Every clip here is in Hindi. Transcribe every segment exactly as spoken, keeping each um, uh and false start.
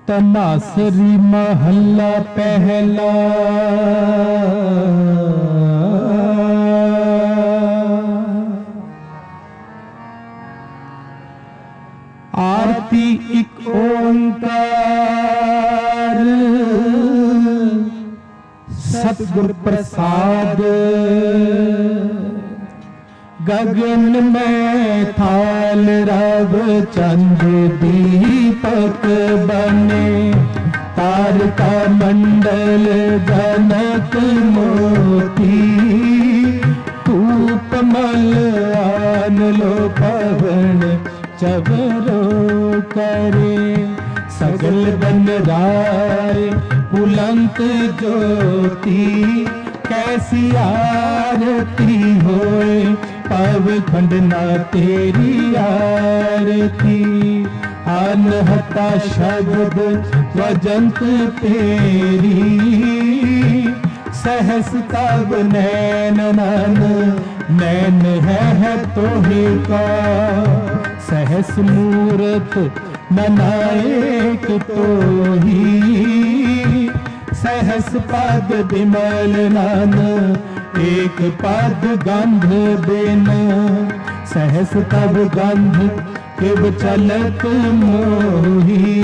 तनासरी महला पहला। आरती एक ओंकार सतगुर प्रसाद। गगन में थाल रव चंद दीपक बने। तारका मंडल जनक मोती। धूप मल आन लो पवन चवरो करे। सगल बन राय बुलंद ज्योति। कैसी आरती होए पव खंडना तेरी आरती। अनहता शब्द वजंत तेरी। सहस तब नैन नन नैन है, है तोहे का। सहस मूरत ननाएक तोही। सहस पद विमल नन एक पद गंध बिन। सहस तब गंध किव चलत मोही।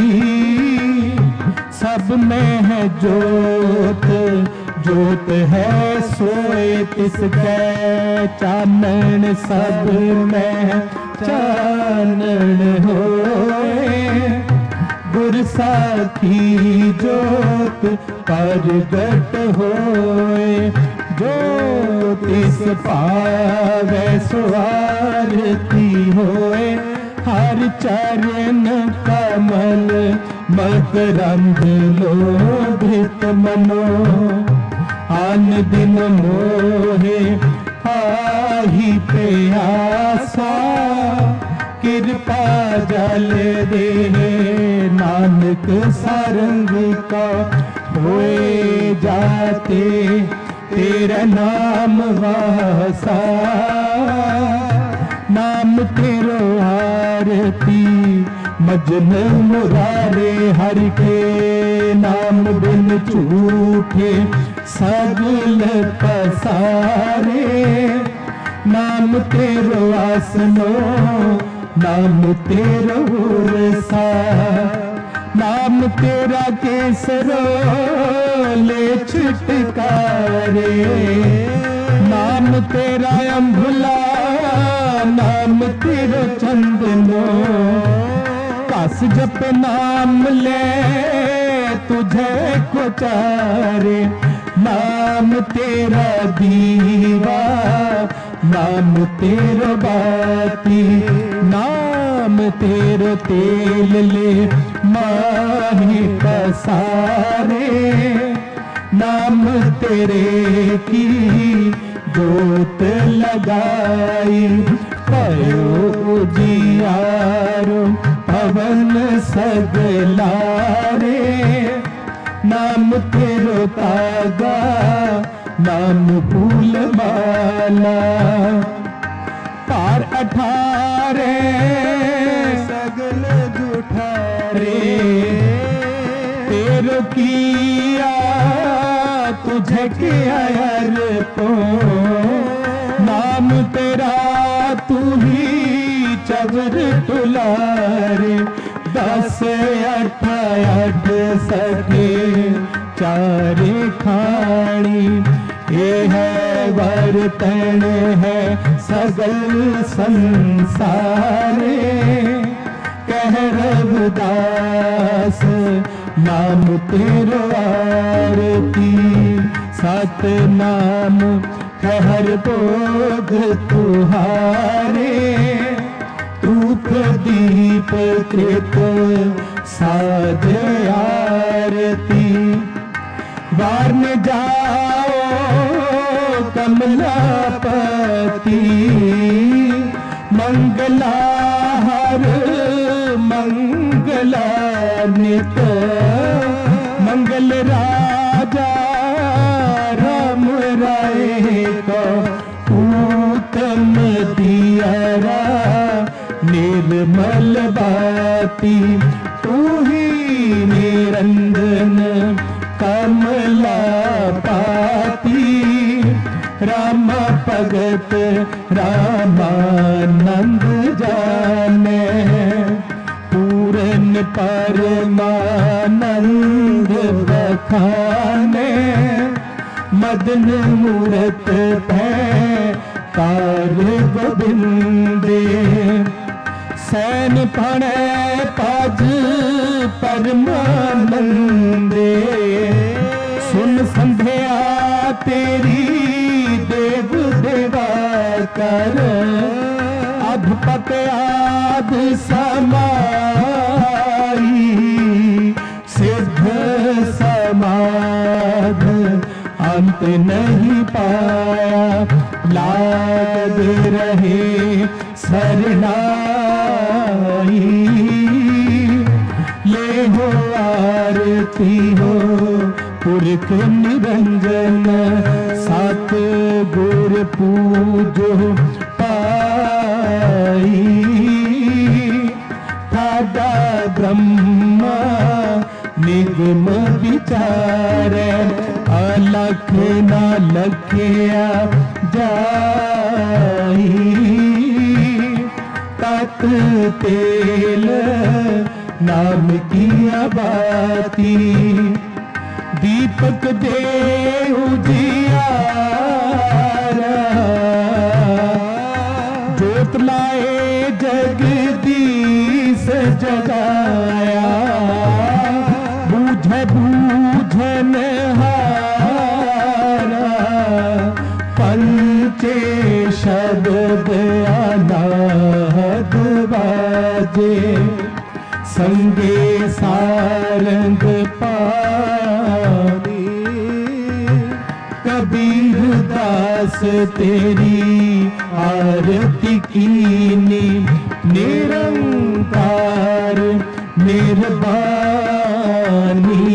सब में है जोत जोत है सोए तिसकै। चानन सब में चानन होए। गुर साखी जोत प्रगट होए। ज्योतिष पावै सो आरती होए। हर चरण कमल मकरंद लोभित मनो। आन दिन मोहे आही प्यासा। कृपा जल दे नानक सारंग का। होए जाते तेरा नाम वासा। नाम तेरो आरती मजन मुरारे। हरि के नाम बिन झूठे सगल पसारे। नाम तेरो आसनो नाम तेरो उरसा। नाम तेरा केसरो ले छुटकारे। नाम तेरा अम्भुला नाम तेरो चंदनो। कस जप नाम ले तुझे को चारे। नाम तेरा दीवा नाम तेरो बाती। नाम तेरो तेल ले माही पसारे। नाम तेरे की जोत लगाई। पयो उजियारो पवन सगलारे। नाम तेरो तागा नाम फूल माला। पार अठारे सगल जुठारे। तेरो किया तुझे किया अर्पो। नाम तेरा तू ही चवर तुलारे। दस अठ अठ सके चारे खाणी। ये है वर्तन है सगल संसारे। कह रविदास नाम तेरो आरती। सत नाम हर भोग तुहारे। धूप दीप कृत साध आरती। बार में जाओ कमलापति। मंगला हर मंगला नित। मंगल राजा राम राय को। उत्तम दियरा निर्मल बाती। तू ही निरंजन कमला पाती राम भगत रामानंद जाने पूरन परमानंद बखाने मदन मूरत भै कार गोबिंदे सैन फणे पाज परमानंदे सुन संध्या तेरी देव देवा कर अधपत आद समाई सिद्ध समाध अंत नहीं पाया लाग रहे सरनाई ले हो आरती हो पुरख निरंजन सात गुर पूजो पाई ठाडा ब्रह्मा निगम विचारे अलख ना लखिया जाई तत तेल नाम की बाती दीपक दे उजियारा जोत लाए जगदीश जगाया बूझ बूझन हारा पंचे शब्द अनाद बाजे संगे सारंग पानी कबीर दास तेरी आरती कीनी निरंकार मेहरबानी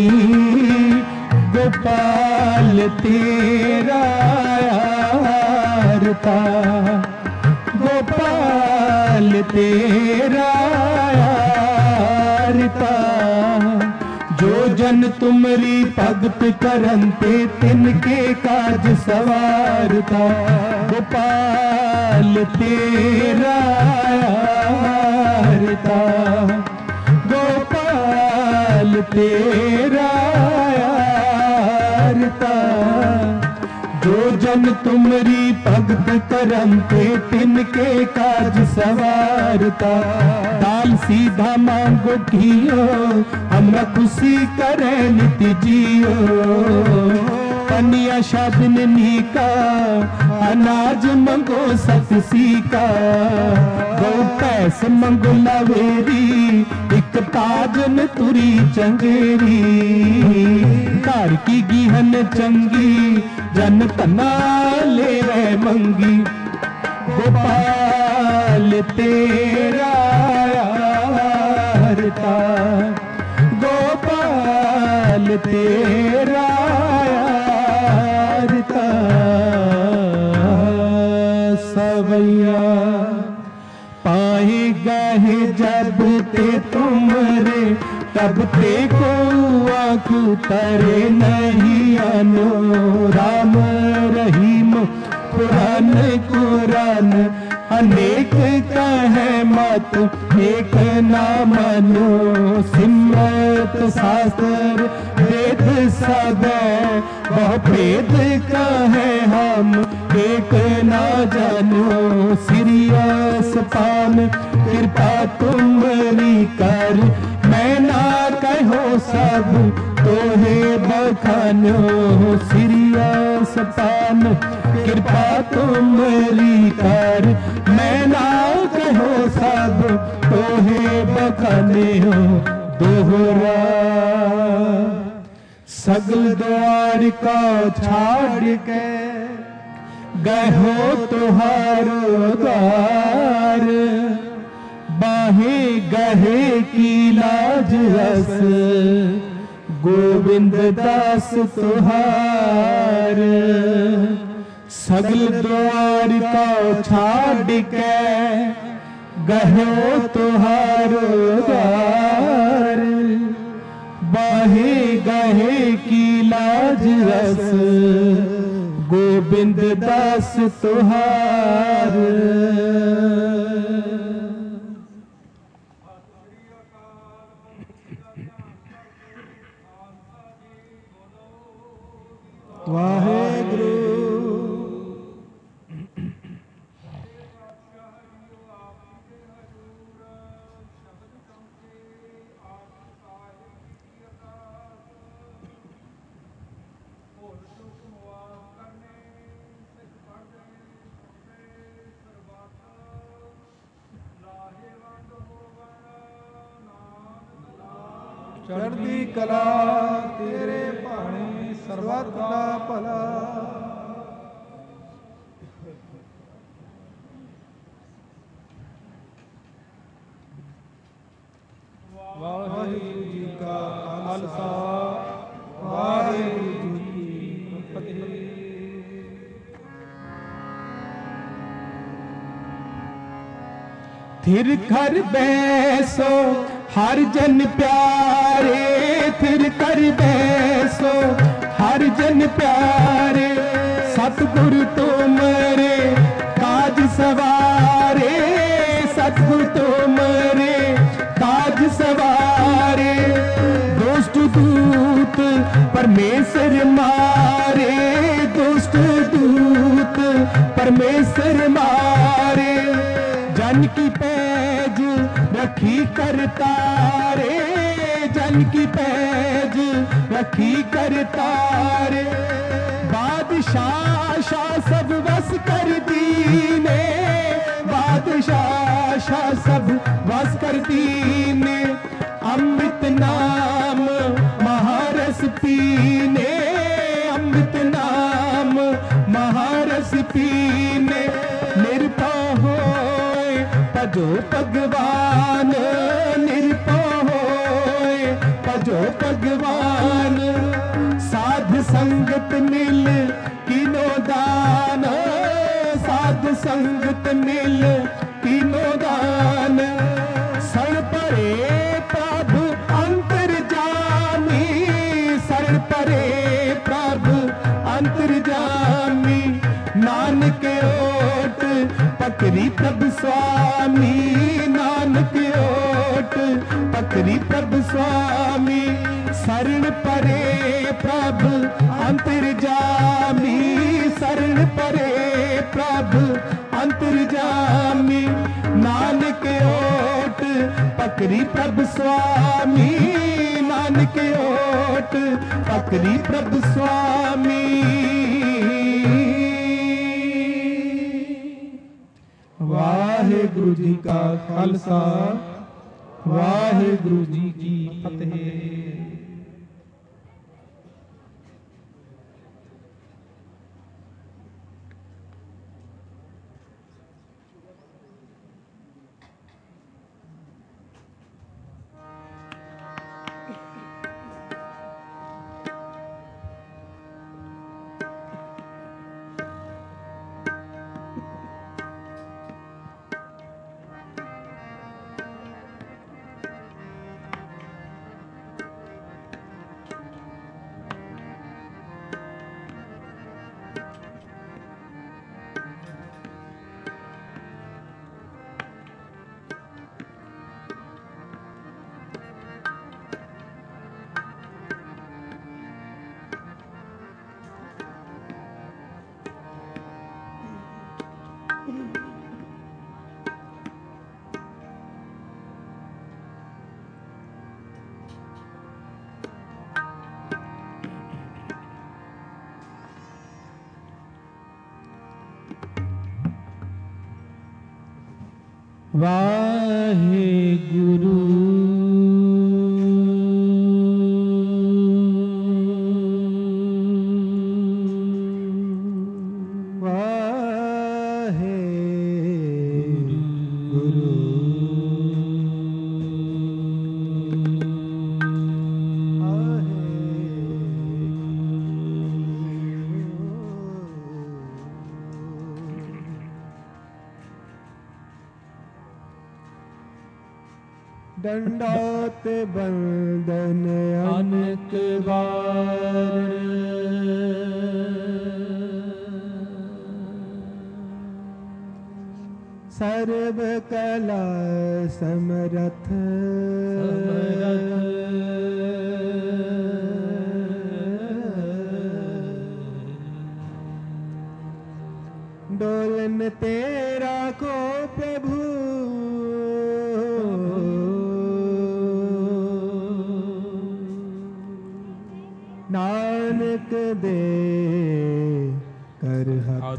गोपाल तेरा आरता गोपाल तेरा जो जन तुमरी भगत करंते तिनके काज सवारता गोपाल तेरा आरता गोपाल तेरा आरता जो जन तुमरी भगत करंते तिनके काज सवारता दाल सीधा मांगो कियो हमरा खुशी करे नित्य जियो पनिया शादन नीका अनाज मंगो सतसी का गौ पैस मंगो लवेरी एक ताजन तुरी चंगेरी घर की गिहन चंगी जन तना ले रहे मंगी गोपाल तेरा आरता गोपाल तेरा आरता सवैया पाए गए जब ते तुमरे तब ते को आँख तरे नहीं अनो राम रहीम कुरान कुरान अनेक कहे मत एक ना मनो सिमरत शास्त्र वेद सब बहु भेद कहे हम एक ना जानो सीरियस पान कृपा तुम्हारी कर मैं ना कहो सब तोहे बखानो सीरियस पान कृपा तुमरी कर मैं ना कहो सब तोहे बखाने हो दोहरा सगल द्वार का छाड़ के गहो तुहारो द्वार बाहे गहे की लाज रस गोविंद दास तुहार सगल द्वार का छाड़ के गहो तुहारो द्वार गाहे गाहे की लाज रस गोबिंद दास तुहार। वाहेगुरु चढ़ती कला तेरे भाने सर्वत का भला। वाहिगुरु जी का खालसा वाहिगुरु जी की फतेह। थिर कर बैसो हर जन प्यारे, थिर कर बैसो हर जन प्यारे, सतगुरु तुमरे काज सवारे, सतगुरु तुमरे काज सवारे। दुष्ट दूत परमेश्वर मारे, दुष्ट दूत परमेश्वर मारे। जन की पैज रखी करतारे, जन की पैज रखी करतारे। बादशाह शाह सब बस कर दीने, बादशाह शाह सब बस कर दीने। अमृत नाम महारस पीने, अमृत नाम महारस पीने। निर्भय होए भजो भगवान, निर्भय होए भजो भगवान। साध संगत मिल किनो दान, साध संगत मिल किनो दान। शरण परे प्रभु अंतर जामी, शरण परे प्रभु अंतर जामी। नानक ओट पकरी प्रभु स्वामी, नानक ओट पकरी प्रभु स्वामी। शरण परे प्रभु अंतर जामी, शरण परे प्रभु अंतर जामी। नानक ओट पकरी प्रभु स्वामी, नानक ओट पकरी प्रभु स्वामी। वाहेगुरु जी का खालसा वाहेगुरु जी की फतेह। वाहेगुरु दंडौत बंदन अनक बार सर्व कला समरथ डोलन तेरा को प्रभु नानक दे कर हाथ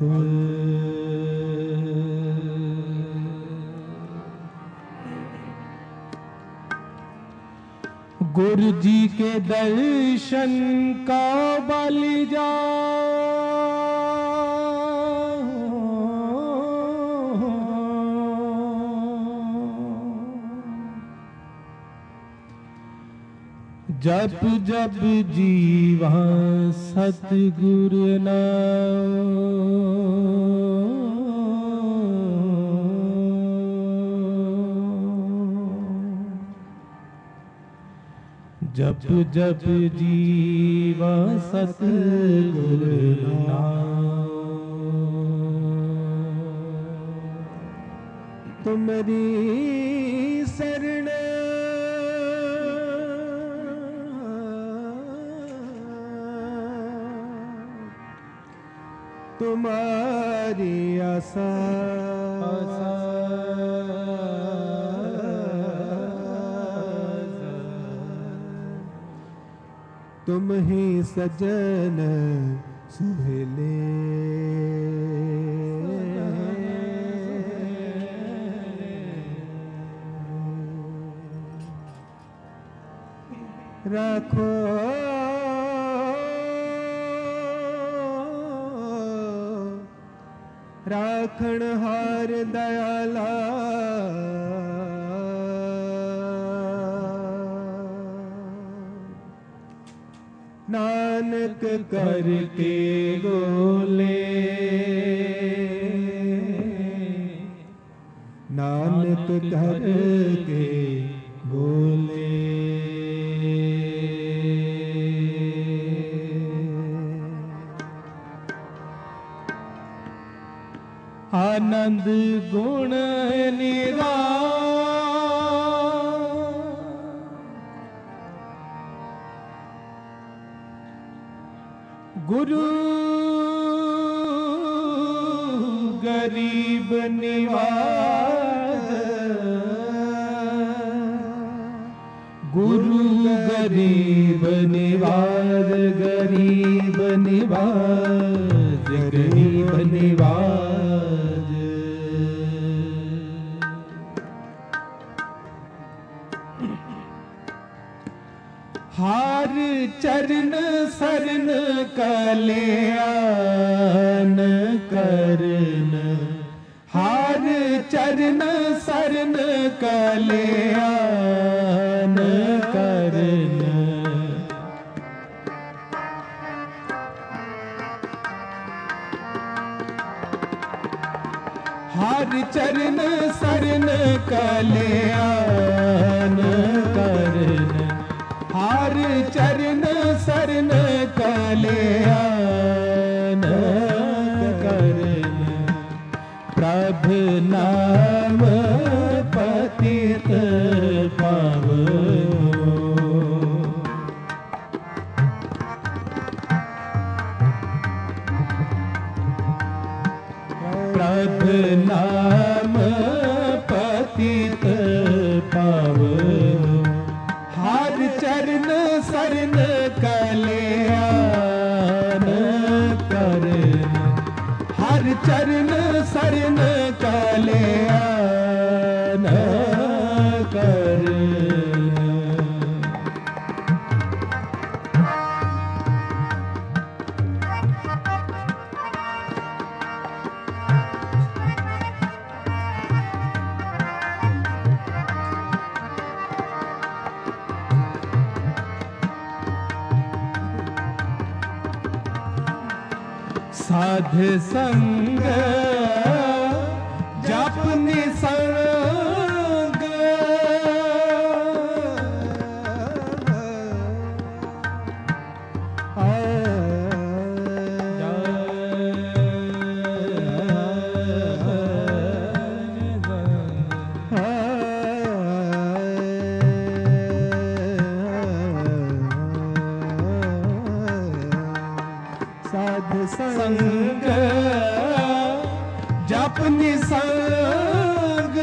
गुरु जी के दर्शन का बल जा जप जप जीवा सतगुरु नाम जप जप जीवा सतगुरु नाम तुम्हारी शरण तुम्हारी आशा तुम ही सजन सुहेले राखो राखण हार दयाला नानक करके गोले नानक करके बोले आनंद गुण निरा गुरु गरीब निवाज गुरु गरीब निवाज गरीब निवाज गरीब निवाज हार चरण शरण कल्याण करन हार चरण शरण कल्याण करन हार चरण शरण कल्याण करन हार चरण शरण कल्याण करन प्रभु नाम पतित पावनो प्रभु नाम पतित पावनो हार चरण शरण कल्याण करन हर चरण शरण कल्याण करन साध संग जप निसंग जापनी संग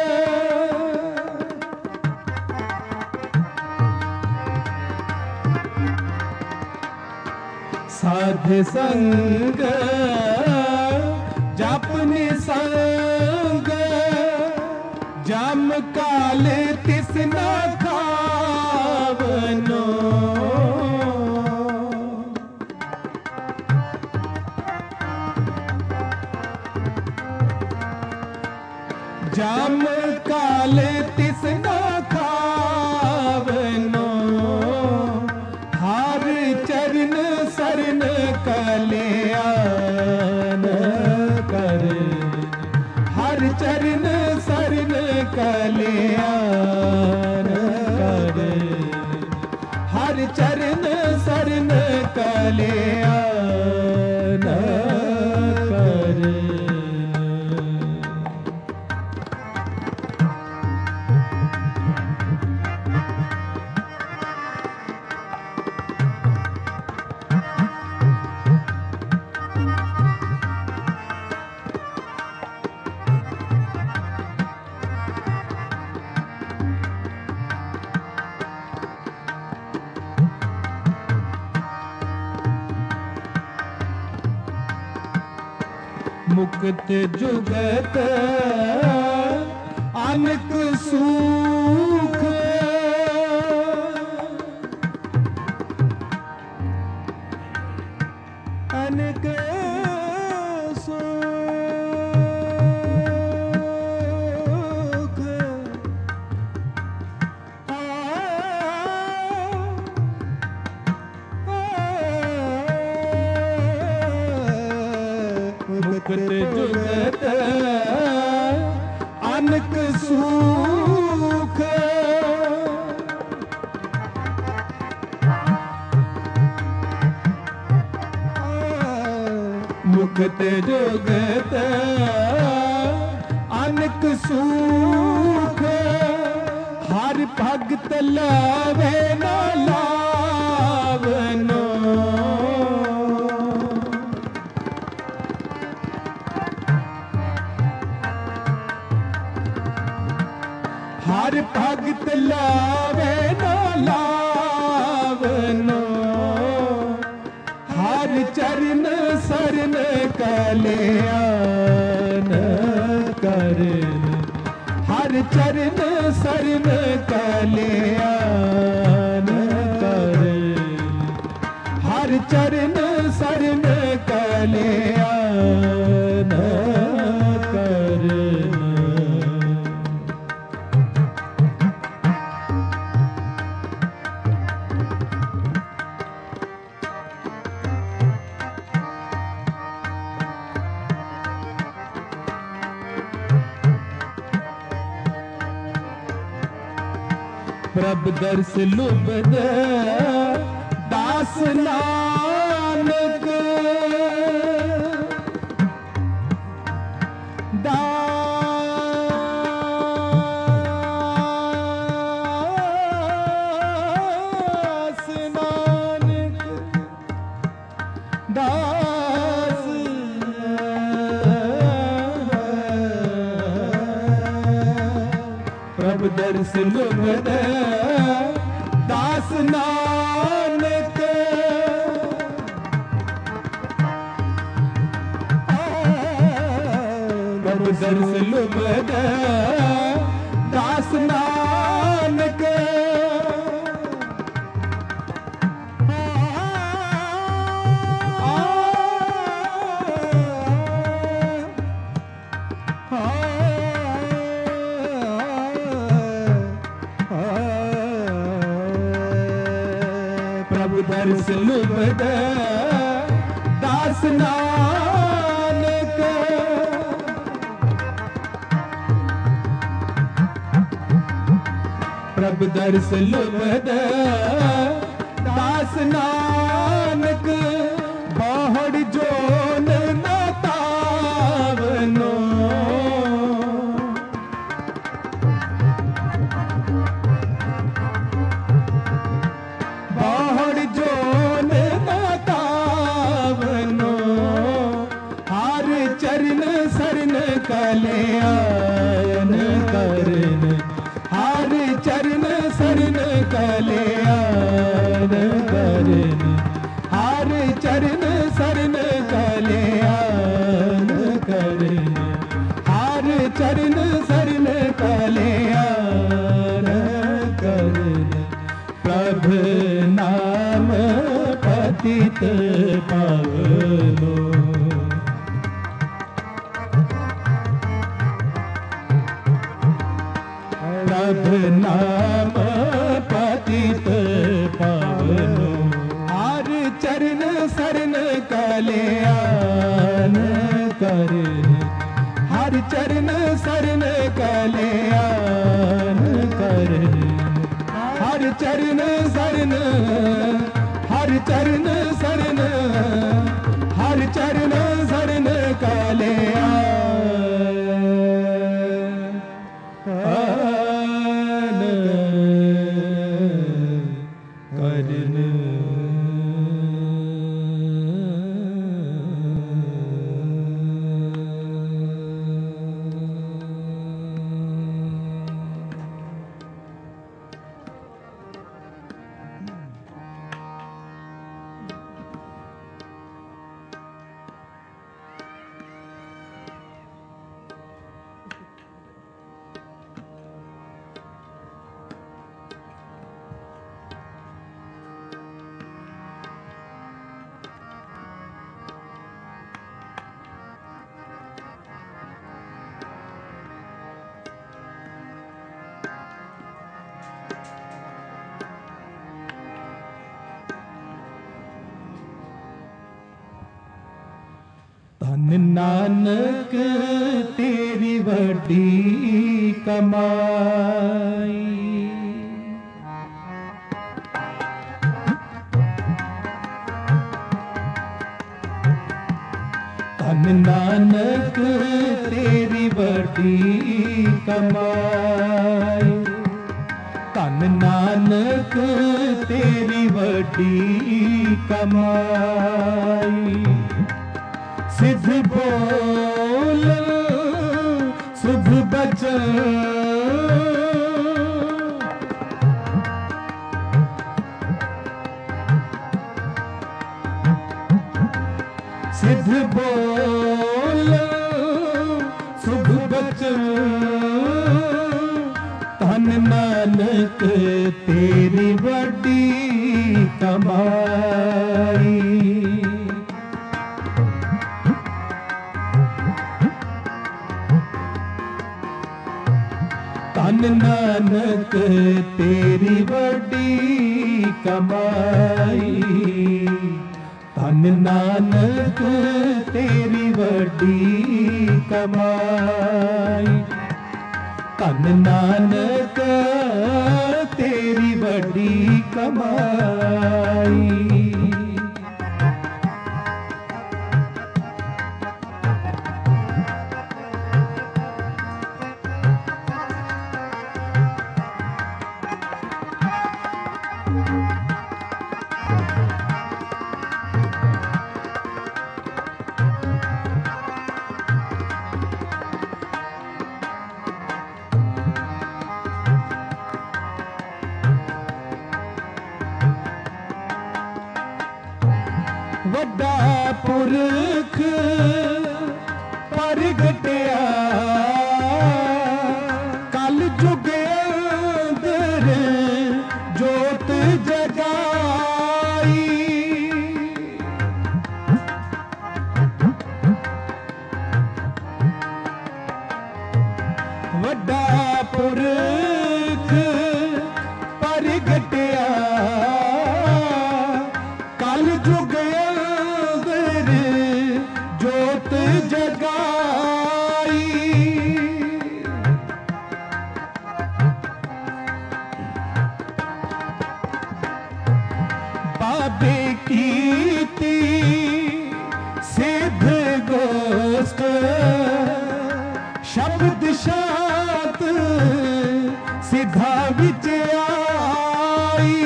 साध संग जापनी संग जाम काल तिसना खावनो जाम काल तिसना खावनो हार चरण शरण कल्याण कर हर चरण शरण कल्याण कर हर चरण शरण कल्याण कर मुक्त जुगत अनक सुख अनक सुख मुक्त जुगत अनक सुख मुक्त जुगत अनक सुख हर भगत लावे न लावनो हर भगत लावे न लावनो हर चरण शरण कल्याण कर हर चरण शरण कल्याण कर हर चरण शरण कल्याण कर प्रभ दर्श लुबद दास नानक दास नानक दास प्रभ दर्श लुबद दास नानक प्रभ दर्श लुबद दास नानक प्रभु दर्श लुबद दास नानक प्रभु दर्श लुबद दास नानक बाहर जोन न तावनो बाहर जोन न तावनो हर चरण शरण का कल्याण करन, हर चरण शरण कल्याण करन, हर चरण शरण कल्याण करन, हर चरण शरण कल्याण करन। प्रभु नाम पतित पावनो, प्रभु नाम पतित पावनो, हर चरण शरण कल्याण करन, हर चरण शरण कल्याण करन, हर चरण शरण, हर चरण शरण, हर चरण शरण कल्याण करन। धन नानक तेरी वड्डी कमाई, धन नानक तेरी वड्डी कमाई, धन नानक तेरी वड्डी कमाई। सिद्ध बोल शुभ बचन, सिद्ध बोल शुभ बचन, धन नानक तेरी वड्डी कमाई। धन नानक तेरी वड्डी कमाई, धन नानक तेरी वड्डी कमाई, धन नानक तेरी वड्डी कमाई। वड्डा पुरख प्रगटिया कल जुग अंदर जोत जगाई, वड्डा पुरख प्रगटिया कल जुग जोत जगाई। बाबे कीती सिद्ध गोष्ठ शब्द शात सिद्धा विच आई,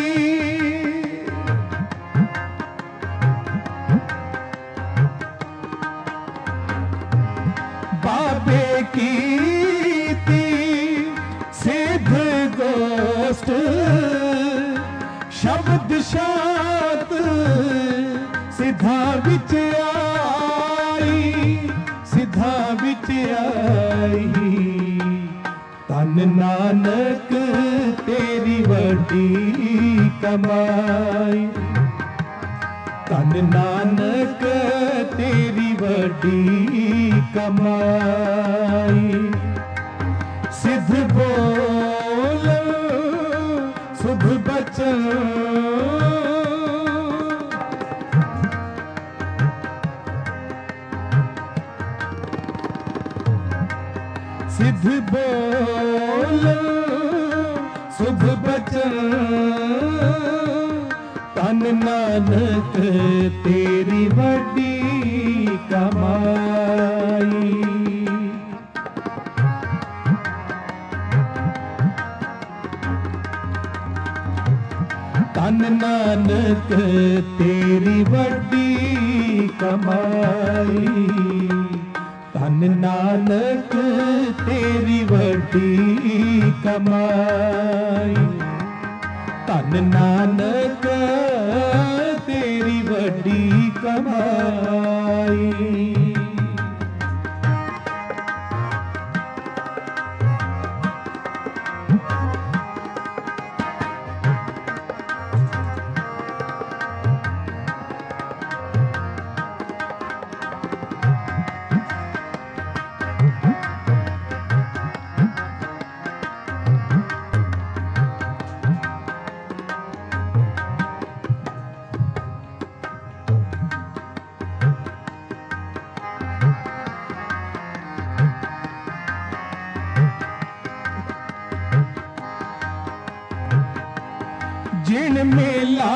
बाबे की रात सिद्धा बिच आई, सिद्धा बिच आई। धन नानक तेरी वड्डी कमाई, धन नानक तेरी वड्डी कमाई। सिद्ध बोल शुभ बचन, सिद्ध बोल शुभ बचन। धन नानक तेरी वड्डी कमाई। धन नानक तेरी वड्डी कमाई, धन नानक तेरी वड्डी कमाई। धन नानक तेरी वड्डी कमाई। जिन मेला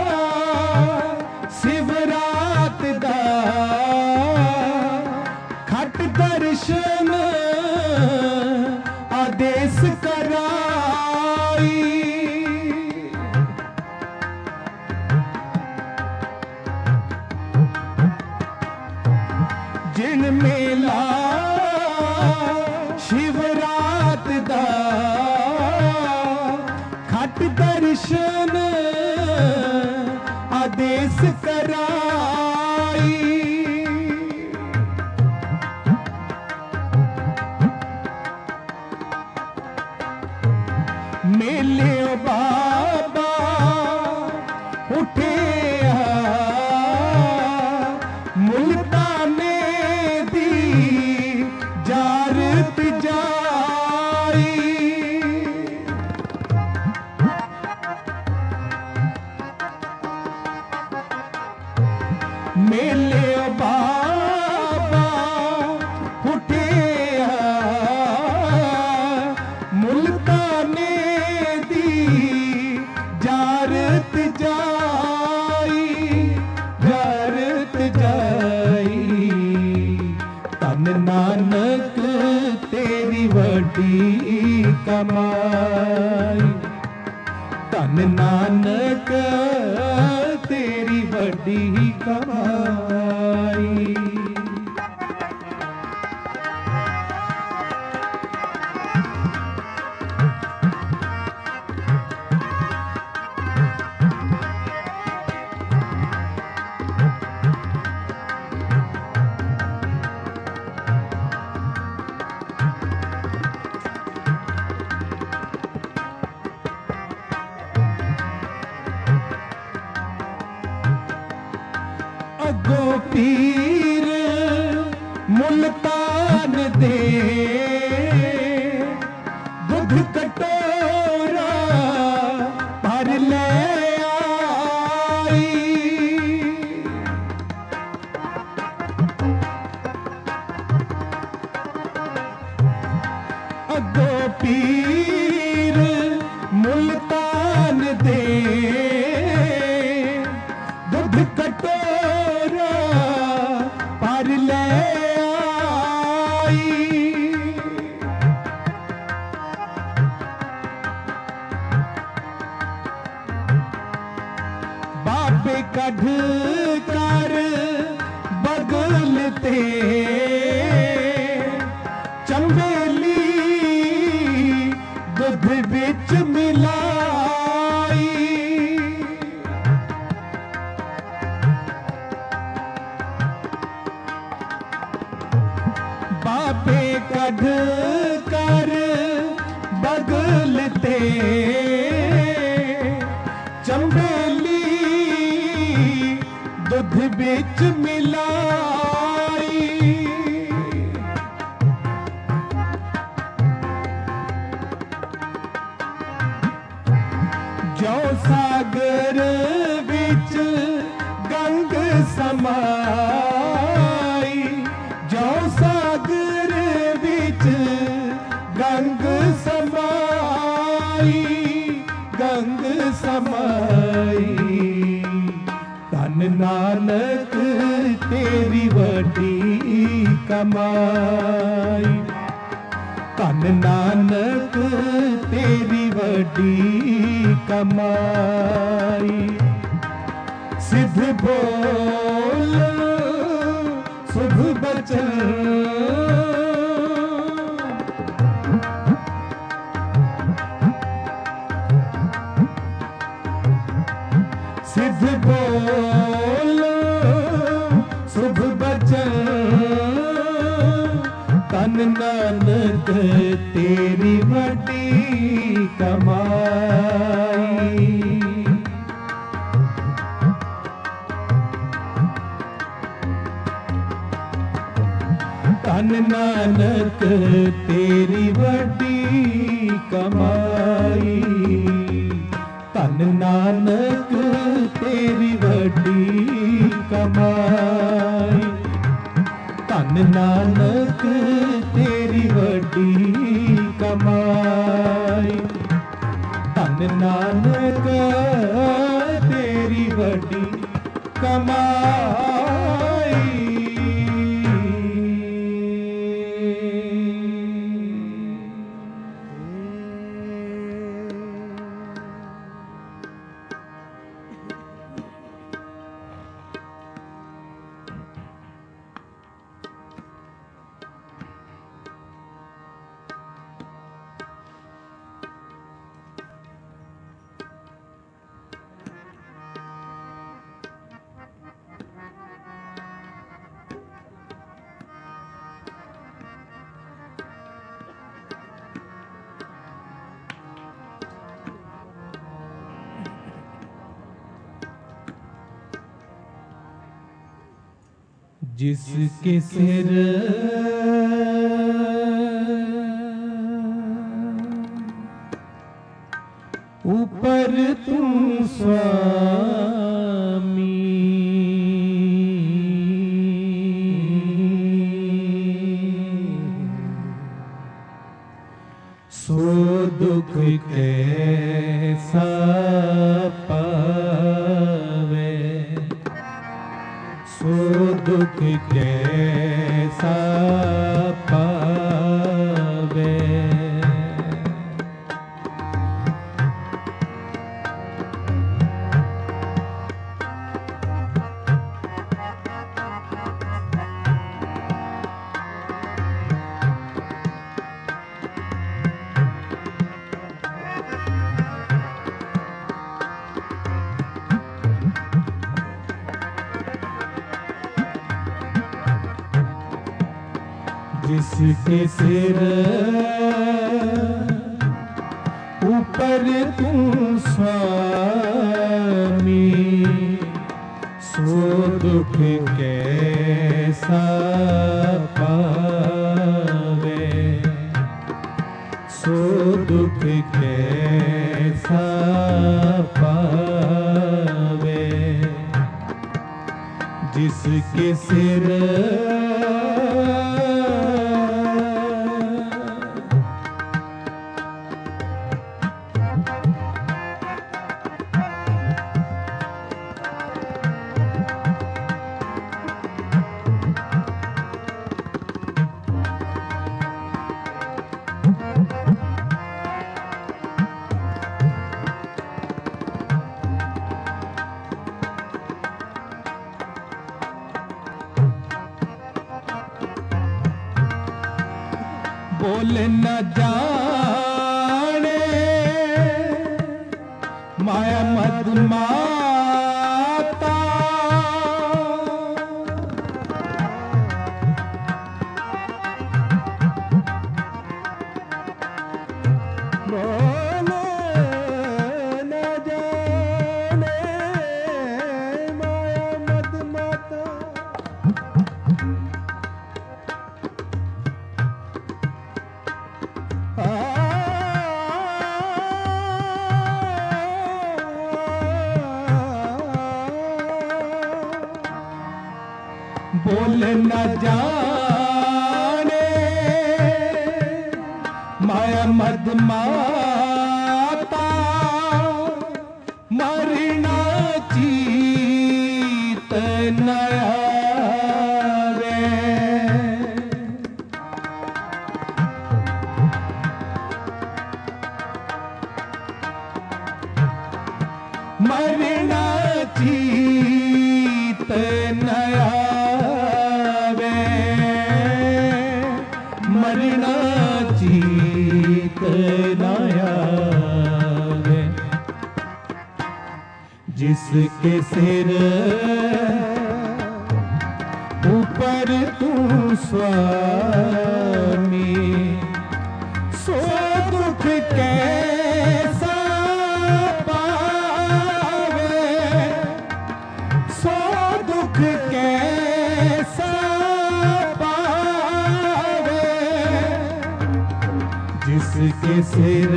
शिवरात दा खट दर्शन आदेश कराई। जिन मेला शिवरात दा खट दर्शन आदेश कराई। मेले बाबा उठे मुल्ताने दी जारत जाई। मेले बाबा उठे मुल्ताने दी जारत जाई, जारत जाई। धन नानक तेरी वड्डी कमाई, धन नानक तेरी वड्डी कमाई। अगो पीर मुल्तान दे दुध कटोरा भर ले आई। अगो पीर मुल्तान दे दुध कटोरा भर ले आई। बाबे कढ़ कर बगल ते चंबेली दुध बिच मिलाई। दूध कर बगलते चंबेली दूध बिच मिलाई जो सागर बिच गंग समाई जो सागर बिच गंग समाई गंग समाई धन नानक तेरी वड्डी कमाई धन नानक तेरी वड्डी कमाई सिद्ध बोल शुभ बचन सिद्ध बोल शुभ बचन धन नानक तेरी वड्डी कमाई धन नानक तेरी वड्डी कमाई धन नानक तेरी वड्डी कमाई धन नानक तेरी वड्डी कमाई धन नानक तेरी वड्डी कमाई। जिसके सिर ऊपर तुम स्वामी सो दुख कैसा पावे सो दुख कैसा पावे जिसके सिर ऊपर तुम स्वामी सो दुख कैसा पावे सो दुख कैसा पावे जिसके सिर बोल न जाने माया मद माता बोल न जाने माया मद माता मरना चीत न आवे। मरना चीत न आवे, मरना चीत न आवे। जिसके सिर ऊपर तू स्वामी, सो दुख कैसा पावे, सो दुख कैसा पावे। जिसके सिर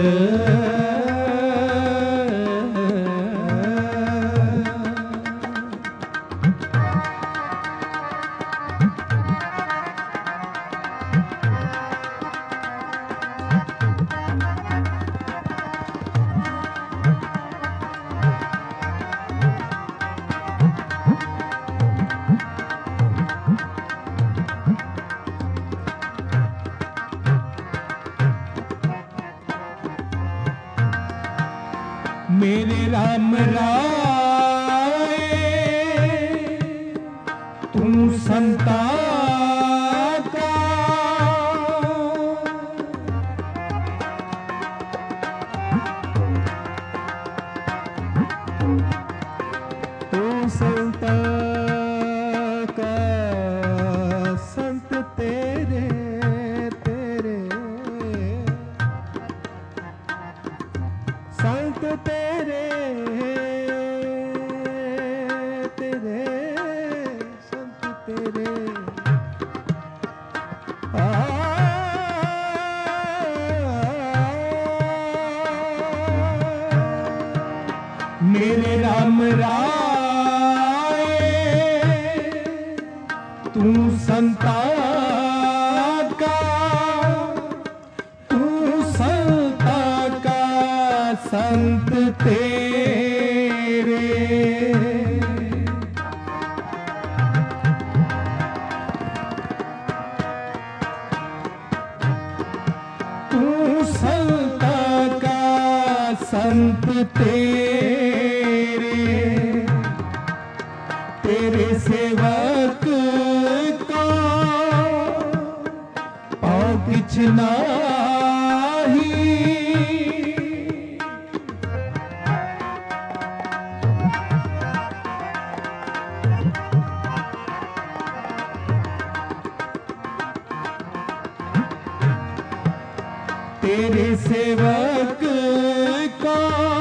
मेरे राम राय तू संता का, तू संता का संत तेरे तेरे संत तेरे तेरे संत तेरे। आ मेरे राम राय तू संता का, तू संता का संत तेरे। तू संता का संत तेरे, तेरे सेवक को पाँव किछ नाही, तेरे सेवक को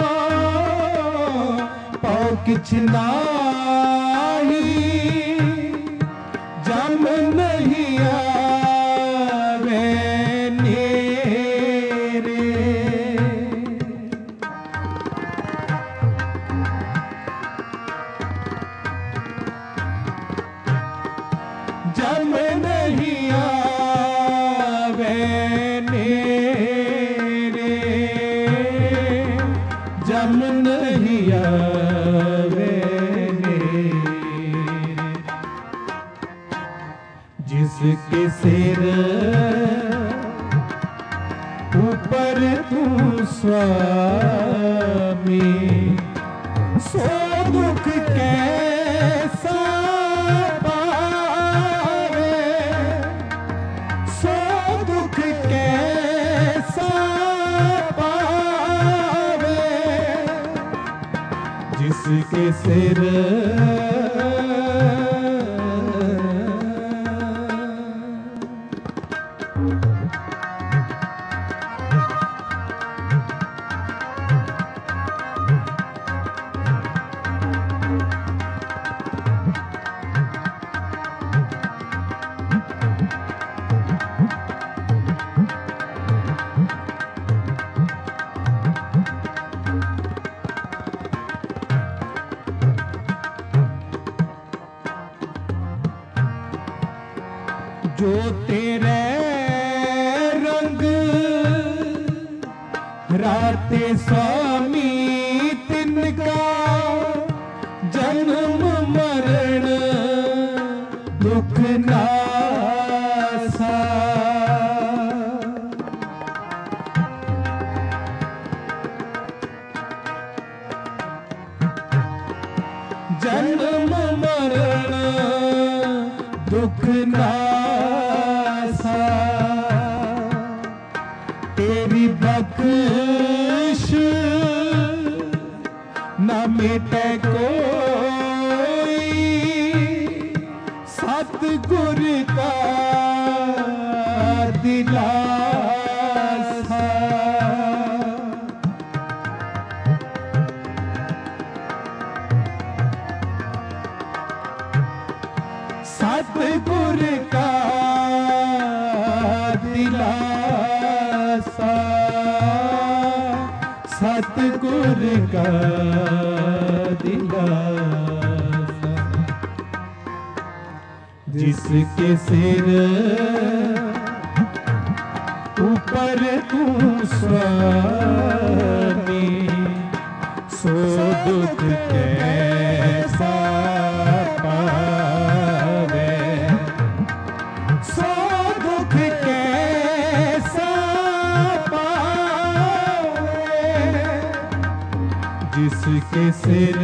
पाँव किछ नाही, जम नहीं आवे नेरे। जम नहीं आवे नेरे, जम नहीं आवे नेरे। जिसके सिर ऊपर तू स्वामी, सो दुख कैसा पावे, सो दुख कैसा पावे। जिसके सिर जो तेरे रंग राते स्वामी तिनका जन्म मरण दुख नासा। जन्म मरण दुख नासा, तेरी बख्श न मिटे कोई, सतगुर का दिलासा। सतगुर का दिलासा, सतगुर का दिलासा। जिसके सिर ऊपर तू स्वामी, सो दुख कैसा पावे, सो दुख कैसा पावे। जिसके सिर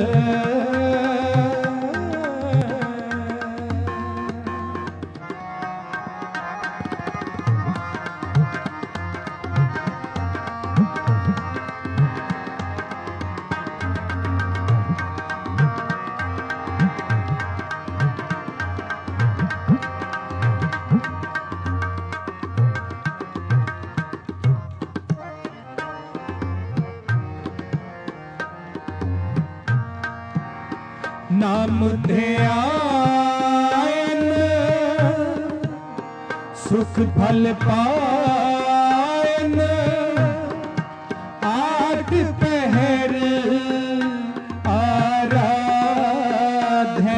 नाम ध्यान सुख फल पान, आठ पहर आराधे।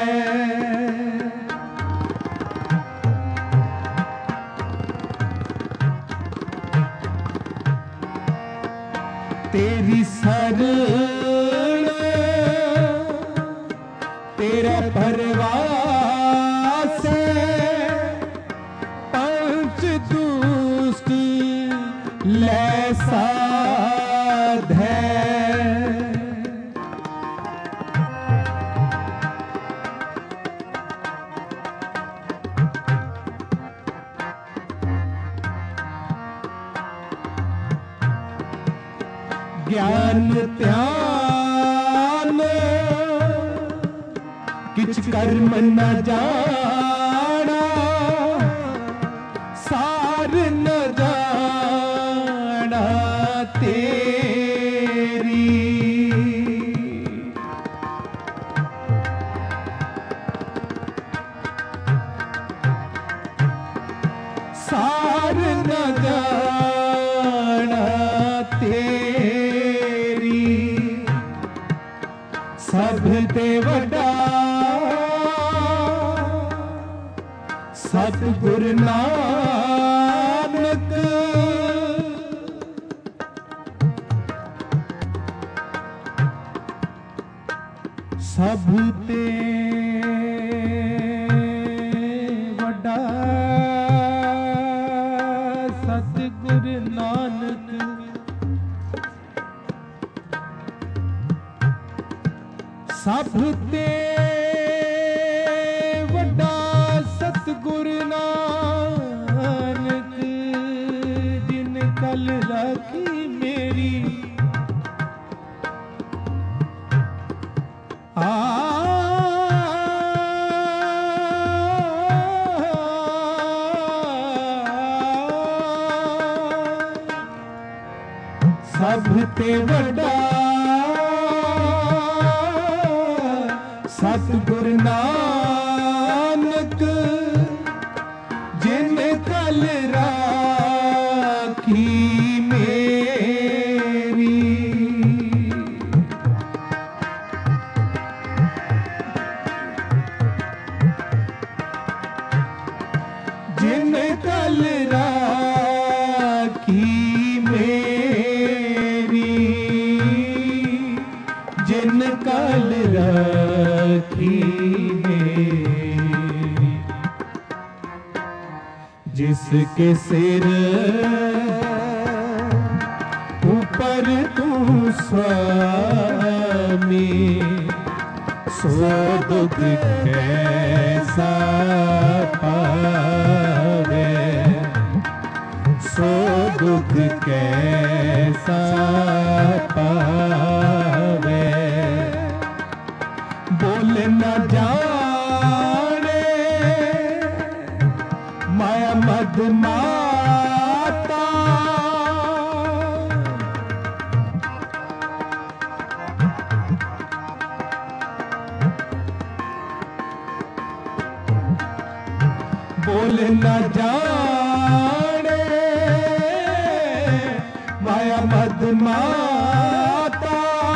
तेरी शरण तेरा परवास पंच दुष्ट ले साधे। ज्ञान ध्यान किछ कर्म न जाना, सार न जाना तेरी। सार न जाना तेरी, सब ते वड्डा सतगुर नानक। सब ते वड्डा सतगुर नानक। सब ते वड्डा सतगुर नानक, जिन कल राखी मेरी आ। सब ते वड्डा सतगुर नानक, जिन कल राखी मेरी। जिसके सिर ऊपर तू स्वामी, सो दुख कैसा पावे, सो दुख कैसा पावे। बोल न जाने माया मद माता, बोल न जाने माया मद माता,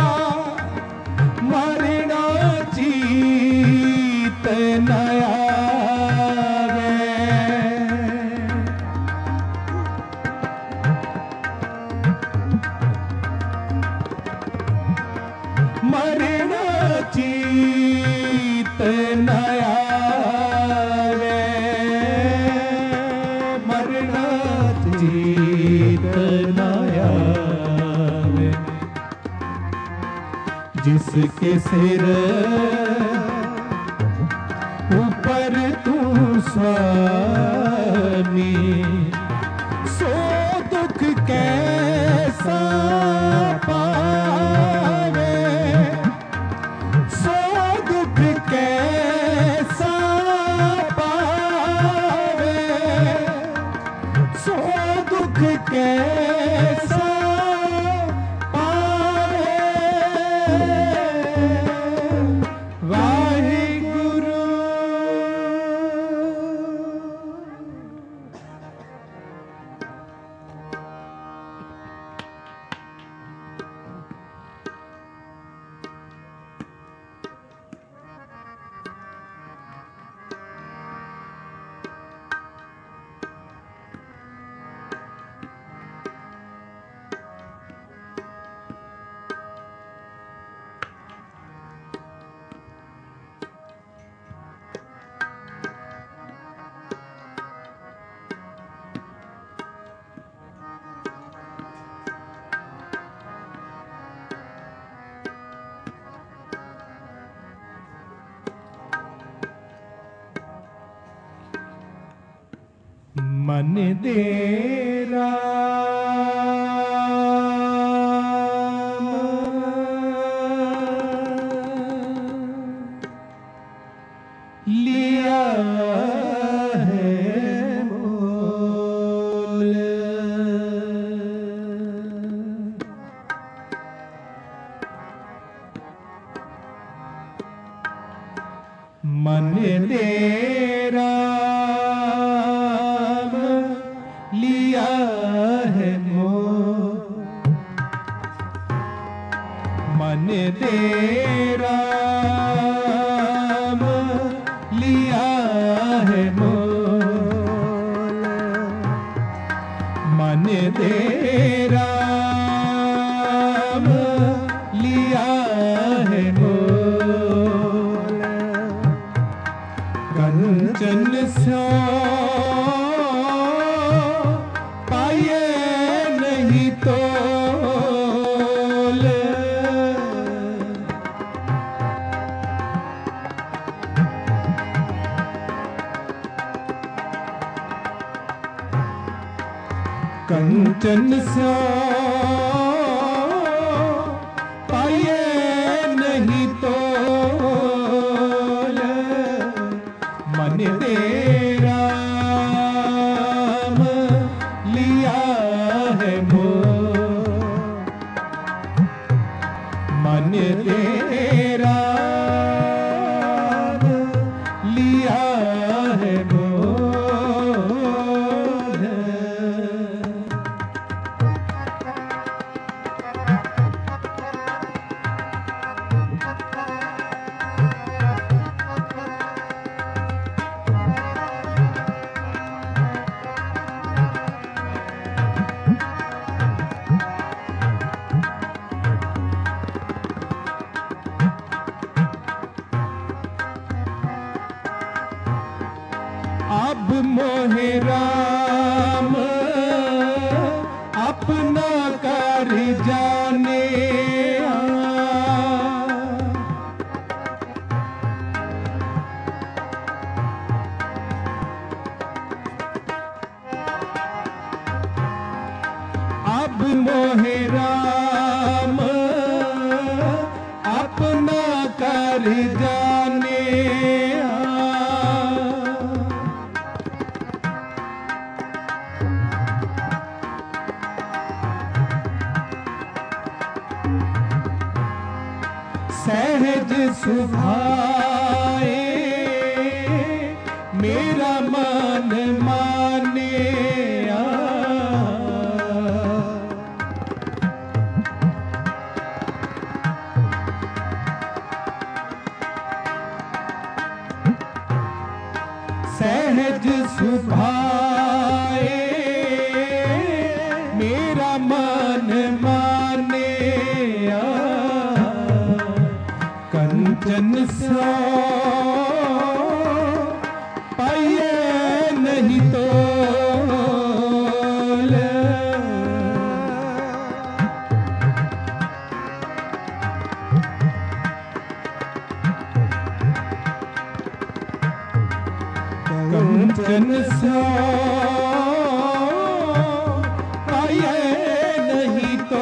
मरना चीत न आवे। मरना चीत न आवे, मरना चीत न आवे। जिसके सिर ऊपर तू स्वामी, सो दुख कैसा पावे, सो दुख कैसा पावे, सो दुख कैसा पावे। वाहिगुरु। मन दे राम, लिया है मोल। मन दे राम, लिया है मोल। मन दे राम, लिया है मोल। मन दे राम, लिया है मोल। कंचन स्यो पाए नहीं तोल। कंचन स्यो पाए नहीं तोल। मन दे राम, लिया है मोल। मन दे राम, लिया है मोल। अब मोहे राम अपना कर जाने अब मोहे राम अपना कर जाने सहज सुभाए मेरा मन माने सहज सुभाए मेरा मन माने कंचन सो पाइए नहीं तो कंचन सो पाइए नहीं तो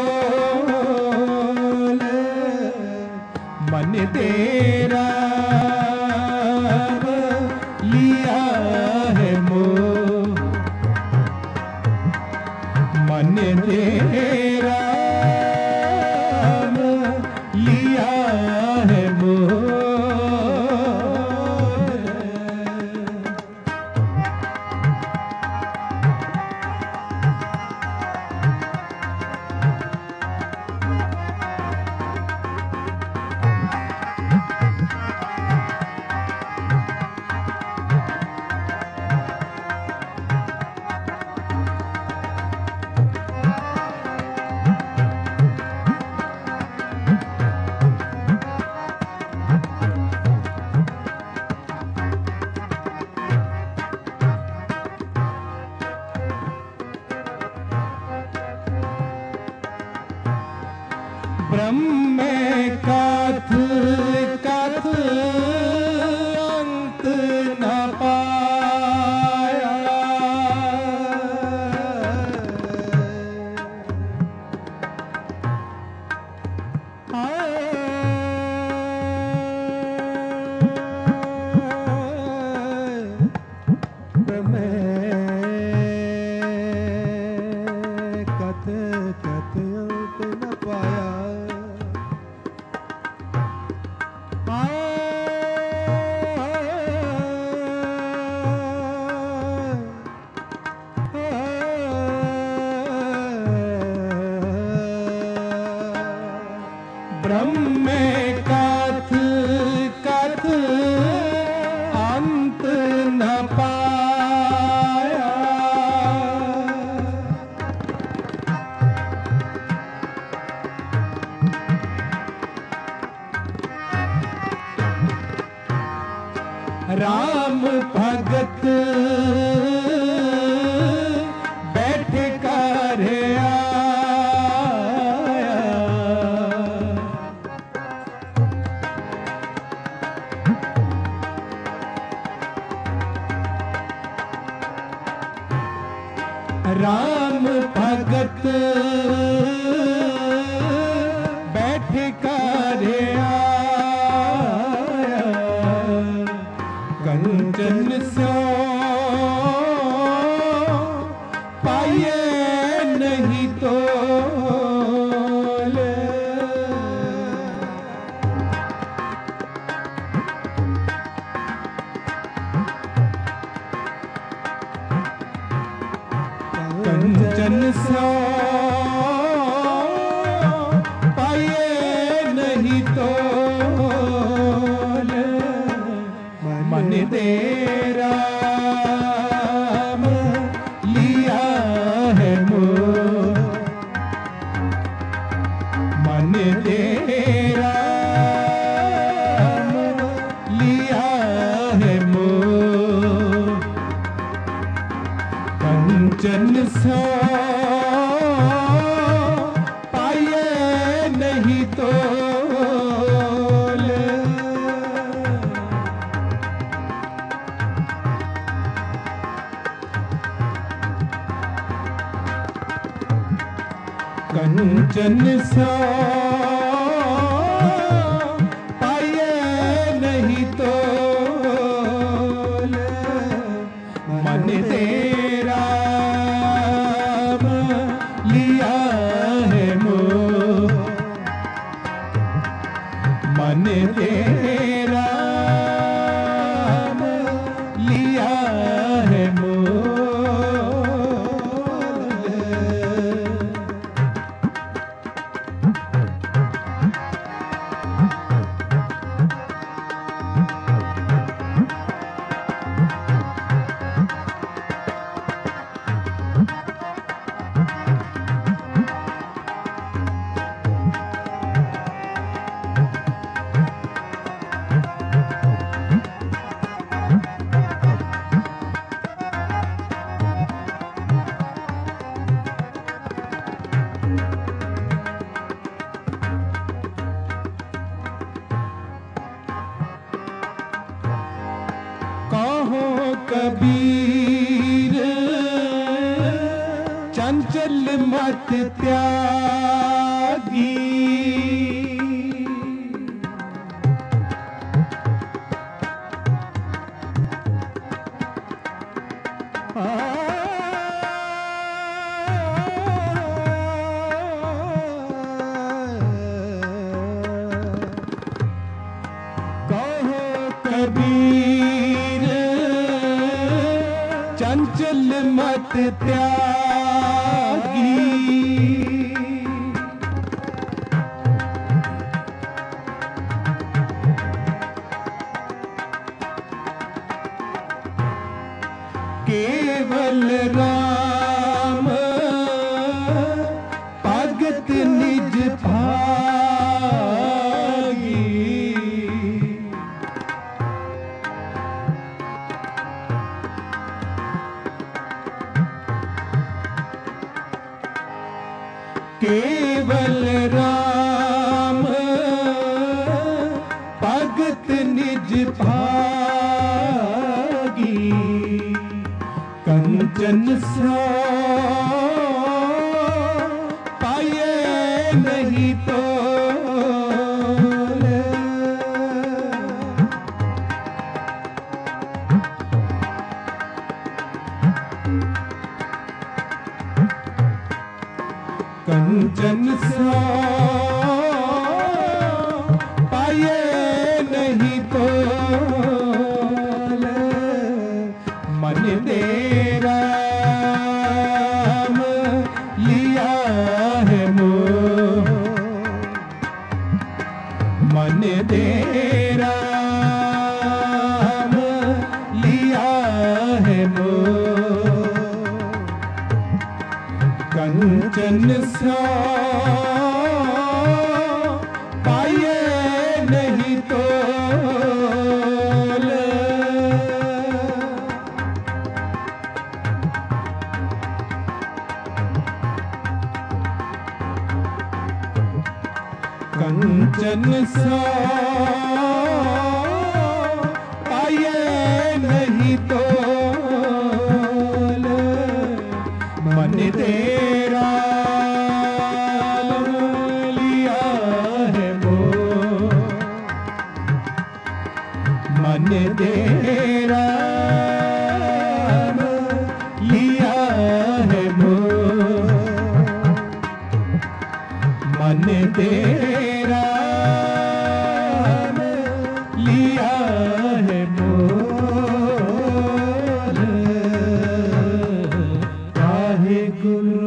मन तेरा लिया है मोह मन तेरा लिया है मोह ब्रह्म कथ कथ अंत न पाया ब्रह्म कथ कथ अंत न पाया ब्रह्म कथ कथ अंत न पाया राम भगत बैठ कर आया राम भगत बैठ कर आया कंचन सो पाइए नहीं तो कंचन सो पाइए नहीं तो मन तेरा लिया है मोह मन तेरा लिया है मोह कंचन सो पाए नहीं तोल, कंचन सो पाए नहीं तोल, मन तेरा लिया है मोह, मन तेरा लिया है मोह। कहो कबीर चंचल मत त्यागी, कहो कबीर चंचल मत त्यागी, केवल राम भगत निज भागी, केवल राम भगत निज भागी, कंचन सो पाए नहीं तोल, कंचन सो पाए नहीं तोल, मन तेरा लिया है मोह, मन तेरा लिया है मोह, कंचन सो पाए नहीं तोल, कंचन सो पाए नहीं तोल, मन तेरा लिया है मोह, मन तेरा लिया है मोह, मन तेरा लिया है मोल, वाहे गुरु।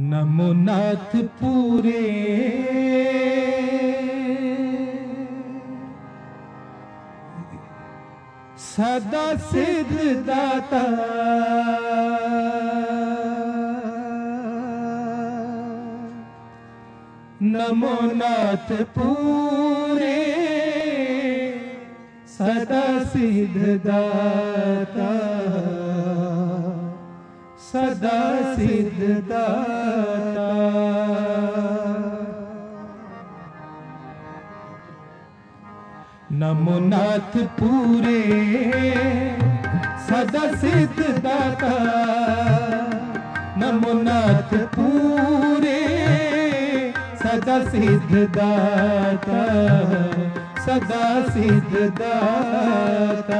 नमो नाथ पूरे सदा सिद्ध दाता नमो नाथ पूरे सदा सिद्ध दाता सदा सिद्ध दाता नमो नाथ पूरे सदा सिद्ध दाता नमो नाथ पूरे सदा सिद्ध दाता सदा सिद्ध दाता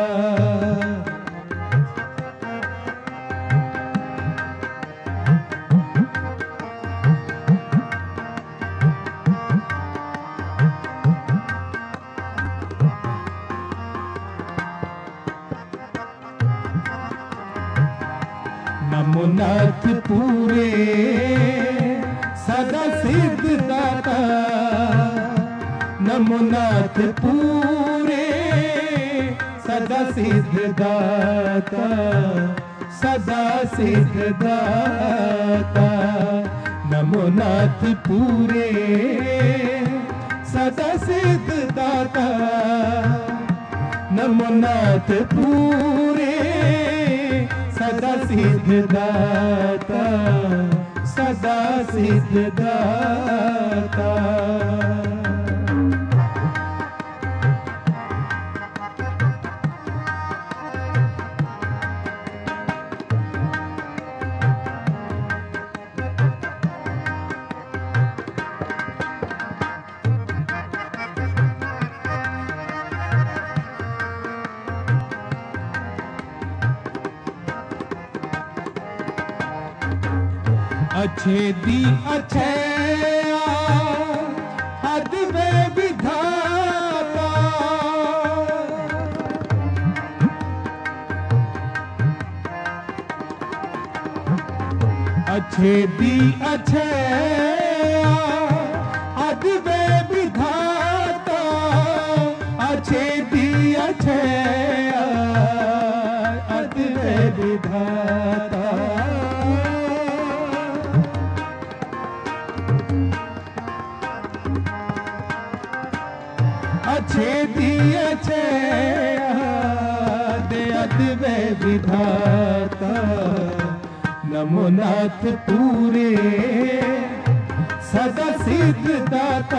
नमो नाथ पूरे सदा सिद्ध दाता नमो नाथ पूरे सदा सिद्ध दाता सदा सिद्ध दाता नमो नाथ पूरे सदा सिद्ध दाता नमो नाथ पूरे सदा सिद्ध दाता सदा सिद्ध दाता अच्छे दी अच्छे हद में विधाता अच्छे दी अच्छे हद में विधाता अच्छे दी अच्छे हद में विधाता अच्छे दिए अच्छे अद्वै विधाता नमो नाथ पूरे सदा सिद्ध दाता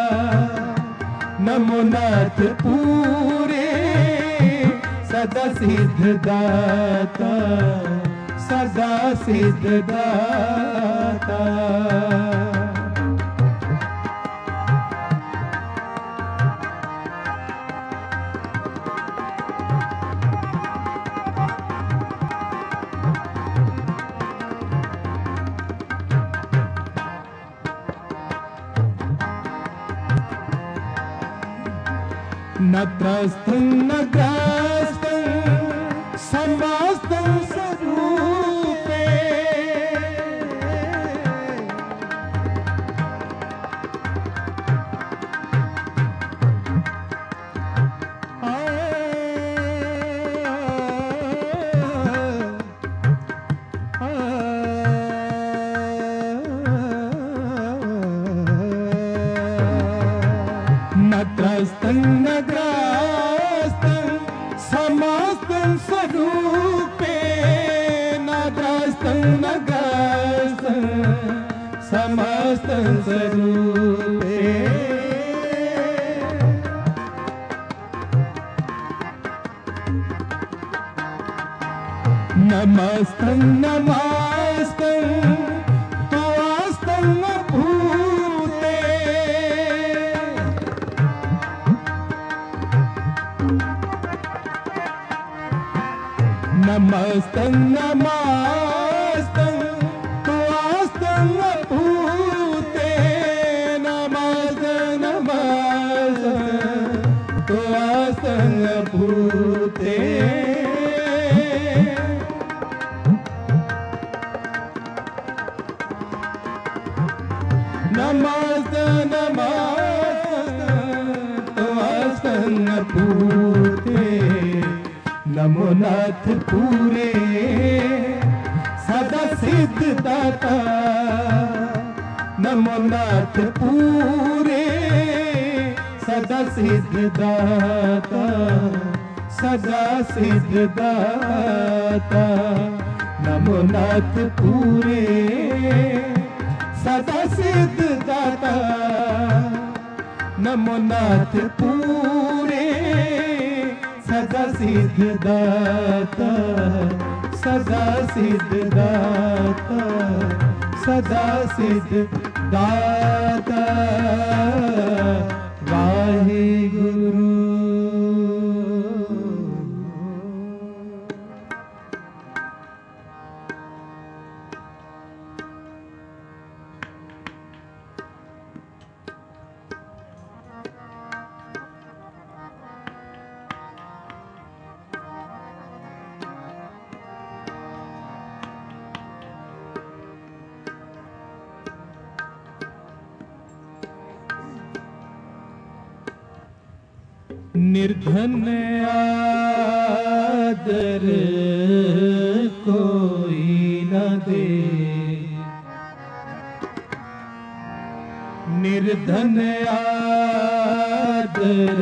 नमो नाथ पूरे सदा सिद्ध दाता सदा सिद्ध दाता न त्रस्तं न ग्रस्तं समस्तं स्वरूपे न त्रस्तं न ग्रस्तं समस्तं स्वरूपे न त्रस्तं न ग्रस्तं समस्तं स्वरूपे नमस्तं नमस्तं त्वास्तं भूते नमस्तं नमस्तं त्वास्तं भूते नमस्तं नमस्तं त्वास्तं भूते नमस्त नमस्त तो आसन पूते नमो नाथ पूरे सदा सिद्ध दाता नमो नाथ पूरे सदा सिद्ध दाता सदा सिद्ध दाता नमो नाथ पूरे सदा सिद्ध दाता नमो नाथ पूरे सदा सिद्ध दाता सदा सिद्ध दाता सदा सिद्ध दाता वाहेगुरु। निर्धन आदर कोई न दे निर्धन आदर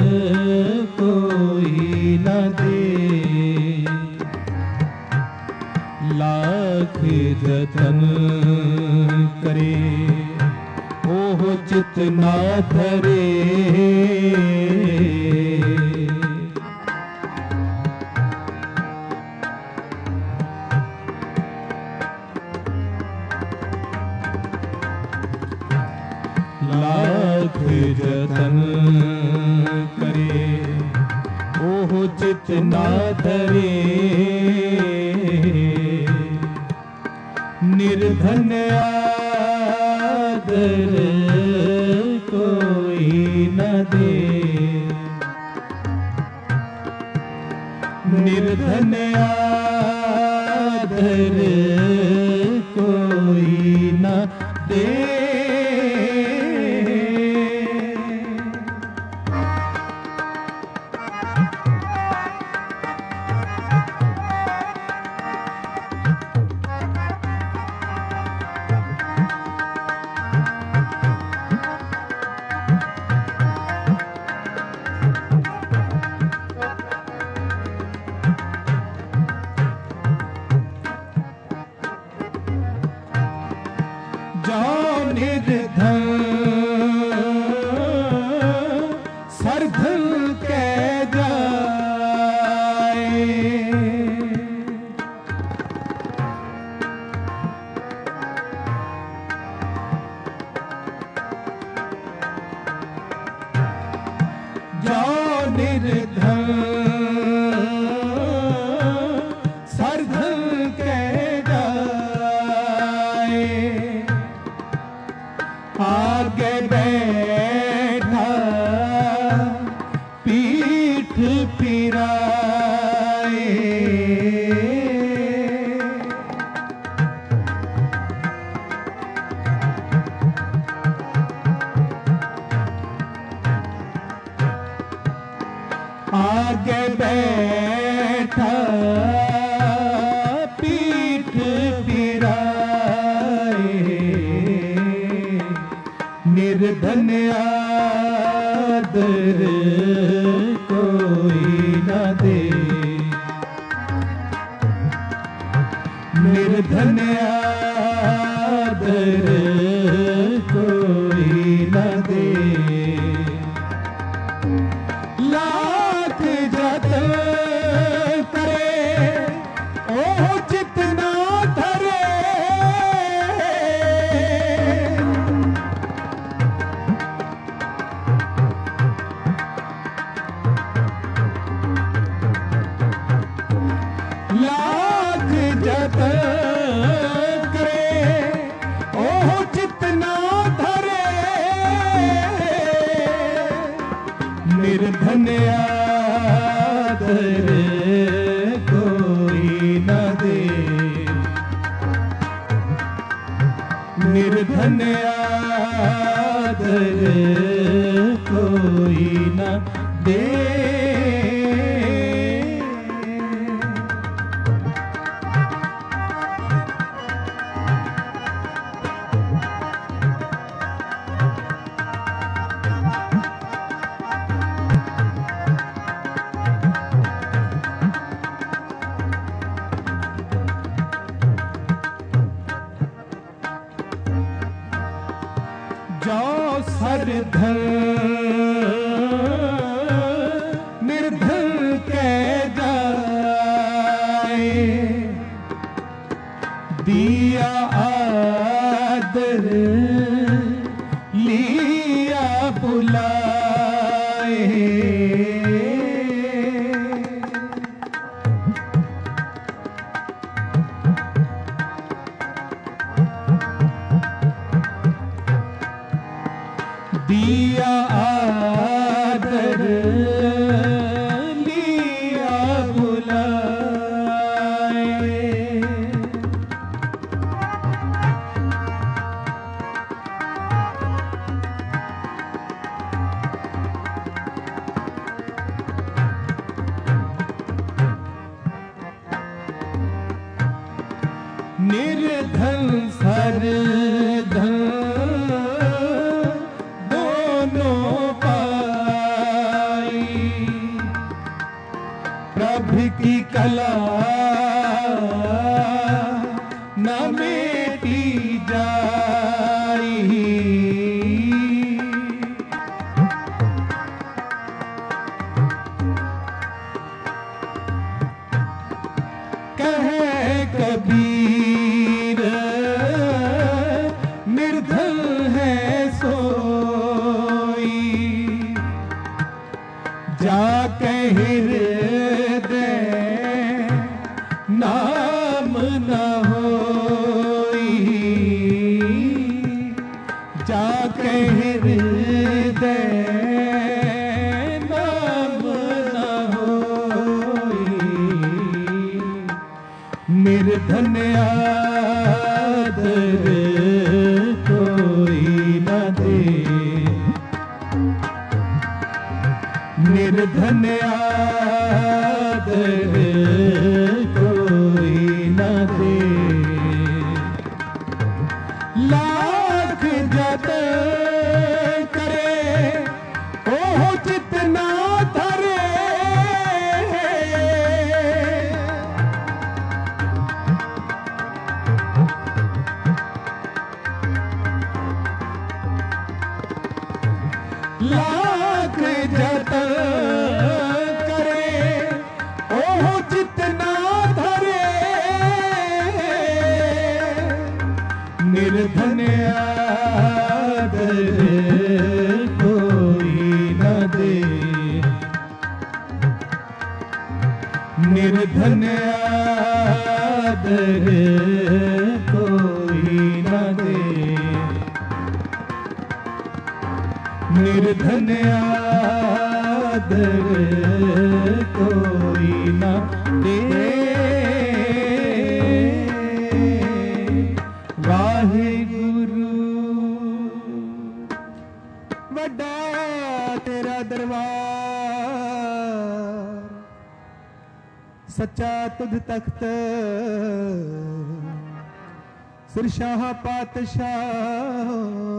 कोई न दे लाख जतन करे ओह चित ना धरे लाख जतन करे ओह चित ना धरे निर्धन आदर कोई न दे निर्धन आदर कोई न दे सरधन के जाए जो निर्धन सरधन के जाए आगे बैठा पीठ फिराए आगे बैठा पीठ फिराए निर्धन आदर कोई न दे निर्धन आदर कोई न दे लाख जतन करे ओह जितना धरे लाख जतन करे ओह जितना धरे निर्धन आदर कोई न दे निर्धन आदर कोई न दे। जो सरधन निर्धन के जाए, दिया आदर लिया बुलाए। दिया आदर लिया बुलाए। निर्धन सरधन प्रभु की कला न मेटी जाई। कहे कबीर निर्धन है सोई, जाके नाम न होई। जाके हृदय नाम न होई। निर्धन आदर कोई न दे। निर्धन आदर कोई न दे। लाख जतन करे ओह जितना धरे। लाख जतन करे ओह जितना धरे। निर्धन आदर कोई न दे। निर्धन आदर कोई न दे। निर्धन आदर कोई न दे। वाहिगुरु वड्डा तेरा दरबार, सच्चा तुध तख्त सिरशाह पातशाह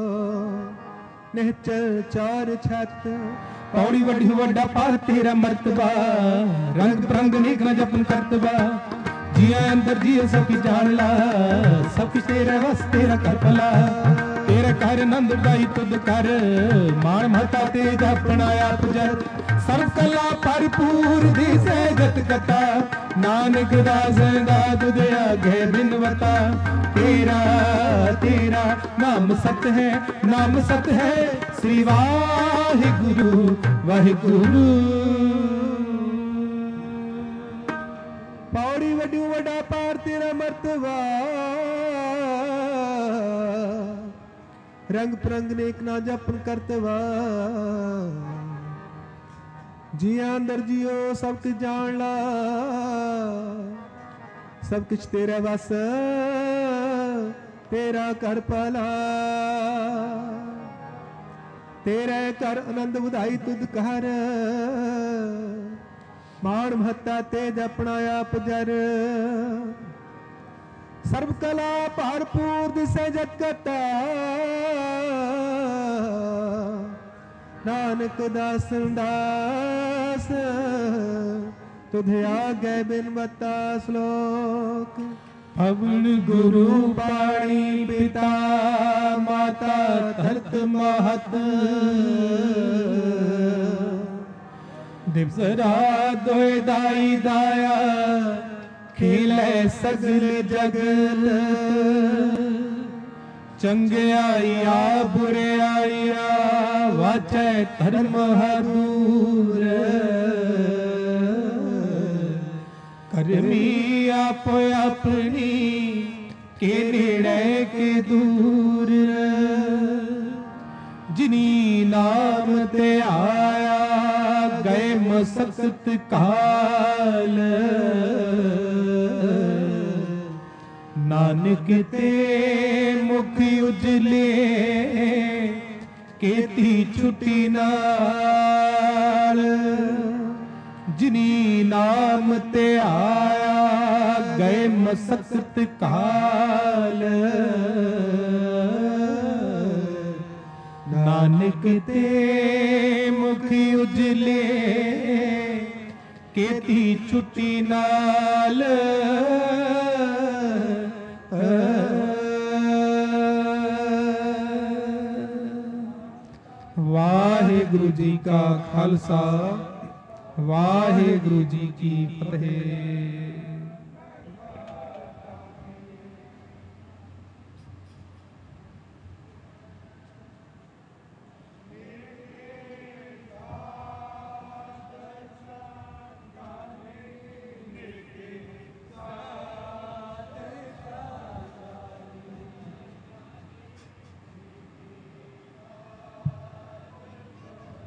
निहचल चार छत। पौड़ी वड्डी वड्डा पार तेरा मर्तबा, रंग बिरंग नेक न जपन करतबा। जिया अंदर जियो सब की जान ला, सब कुछ तेरे वस तेरा कर भला। तेरे कर नंद बाई तुद कर, मान महता तेज अपना आप जत। सर्व कला भरपूर दी सहजत कथा, नानक दास दाद दे आगे बिनवता। तेरा तेरा नाम सत है, नाम सत है श्री वाहिगुरु वाहिगुरु। पौड़ी वड्डी वड्डा पार तेरा मर्तबा, रंग परंग नेक ना जपन करतवा। जिया अंदर जियो सब कुछ जान ला, सब कुछ तेरा बस तेरा कर भला। ਤੇਰੇ ਘਰ ਆਨੰਦ ਵਧਾਈ ਤੁਧ ਕਰ, ਮਾਣ ਮਹੱਤਾ ਤੇਜ ਆਪਣਾ ਆਪ ਜਰ। ਸਰਬ ਕਲਾ ਭਰਪੂਰ ਦਿਸੈ ਜਗ ਕਤਾ, ਨਾਨਕ ਦਾਸਨ ਦਾਸ ਤੁਧ ਆਗੇ ਬਿਨ ਬਤਾ ਸ਼ਲੋਕ। ਪਵਨ ਗੁਰੂ ਪਾਣੀ ਪਿਤਾ ਮਾਤਾ ਧਰਤ ਮਹਤ, ਦਿਵਸ ਰਾਤ ਦੋਇ ਦਾਈ ਦਾਇਆ, ਖੇਲੇ ਸਗਲ ਜਗਤ। ਚੰਗਿਆਈਆ ਬੁਰਿਆਈਆ, ਵਾਚੈ ਧਰਮ ਹਦੂਰ। ਕਰਮੀ ਆਪ ਆਪਣੀ, ਕੇ ਨੇੜੇ ਕੇ ਦੂਰ। ਜਿਨੀ ਨਾਮ ਤੇ ਆਇਆ, ਗਏ ਮਸਕਤ ਕਾਲ। ਨਾਨਕ ਤੇ ਮੁਖ ਉਜਲੇ, ਕੀਤੀ ਛੁੱਟੀ ਨਾਲ। ਜਿਨੀ ਨਾਮ ਤੇ ਆਇਆ, ਗਏ ਮਸਕਤ ਕਾਲ। ਨਾਨਕ ਤੇ ਮੁਖ ਉਜਲੇ, ਕੀਤੀ ਛੁੱਟੀ ਨਾਲ। ਵਾਹਿਗੁਰੂ ਜੀ ਕਾ ਖਾਲਸਾ, ਵਾਹਿਗੁਰੂ ਜੀ ਕੀ ਫਤਿਹ।